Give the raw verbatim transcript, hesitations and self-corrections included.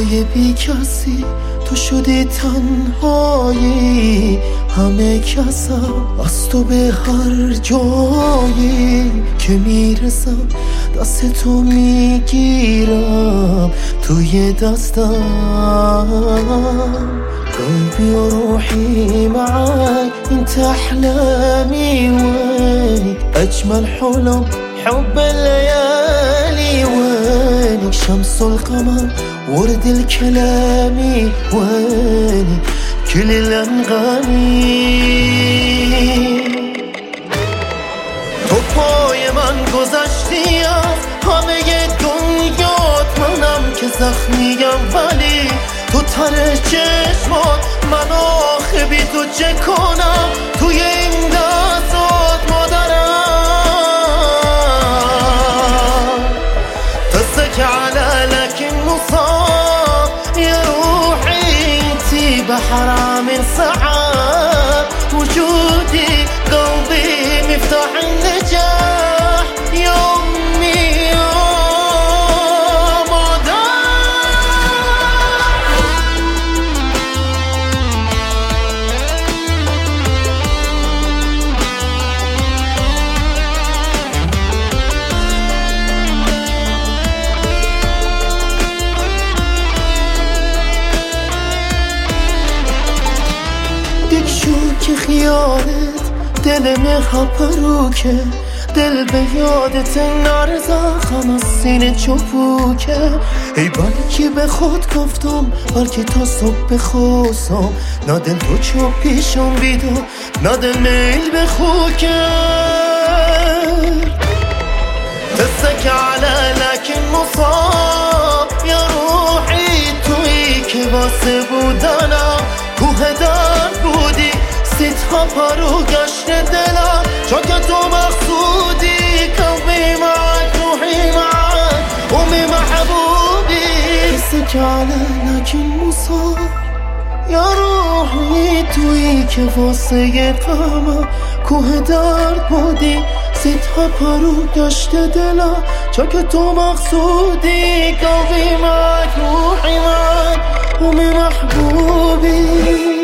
جای بی کسی تو شدی تنهایی، همه کسم از تو به هر جایی که میرسم دست تو میگیرم توی دستم. قلبي وروحي معاك انت احلامي وينك اجمل حلم حب الليالي وينك شمس القمر ورد الكلامي وينك كل الانغامي. تو پای من گذشتی از همه دنیات، منم که زخمیم ولی تو تر چشمات، من آخه بی تو چه کنم توی این دستات مادرم. تسك على لكن مصاب يا روحي انتي بحر من ساعات وجودي قلبي مفتاح النجاح يا أمي يا مادر. دیگ شو که خیالت دل مهر پروکه، دل به یادت نرزه خم از سینه چپوکه. ای بلکه به خود گفتم بلکه تا صبح خواستم، نه دل تو چپ پیشم بیدم نه دل میل به خوکه. تسك على لكن مصاب يا روحي تویی که واسه بودنم کوه در بودی، ستها پرو گشت دلم چون که تو مقصودی. قلبي معك روحي معك أمي محبوبي. تسك على لكن مصاب يا روحي تویی که واسه غمم کوه درد بودی، ستها پرو گشت دلم چون که تو مقصودی. قلبي معك روحي معك أمي محبوبي.